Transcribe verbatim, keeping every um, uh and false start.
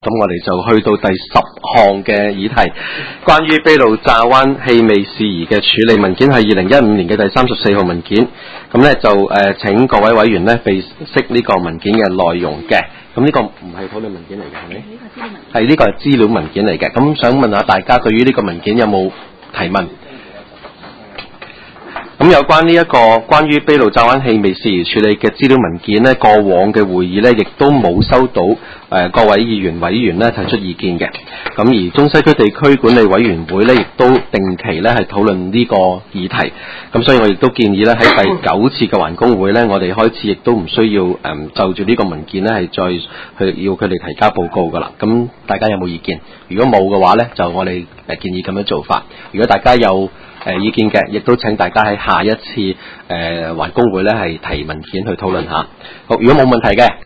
咁我哋就去到第十項嘅議題，關於卑路乍灣氣味事宜嘅處理文件係二零一五年嘅第三十四號文件。咁咧就誒、呃、請各位委員咧備悉呢個文件嘅內容嘅。咁呢個唔係討論文件嚟嘅，係咪？係呢個係資料文件嚟嘅。咁想問下大家對於呢個文件有冇提問？咁有關呢、這、一個關於卑路乍灣氣味事宜處理嘅資料文件呢，過往嘅會議呢亦都冇收到誒、呃、各位議員委員呢提出意見嘅。咁而中西區地區管理委員會呢亦都定期呢係討論呢個議題。咁所以我亦都建議呢喺第九次嘅環工會呢，我哋開始亦都唔需要誒、嗯、就住呢個文件呢係再去要佢哋提交報告噶啦。咁大家有冇意見？如果冇嘅話呢，就我哋誒建議咁樣做法。如果大家有誒、呃、意見嘅，亦都請大家喺下一次誒環工會咧係提文件去討論下。好，如果冇問題嘅。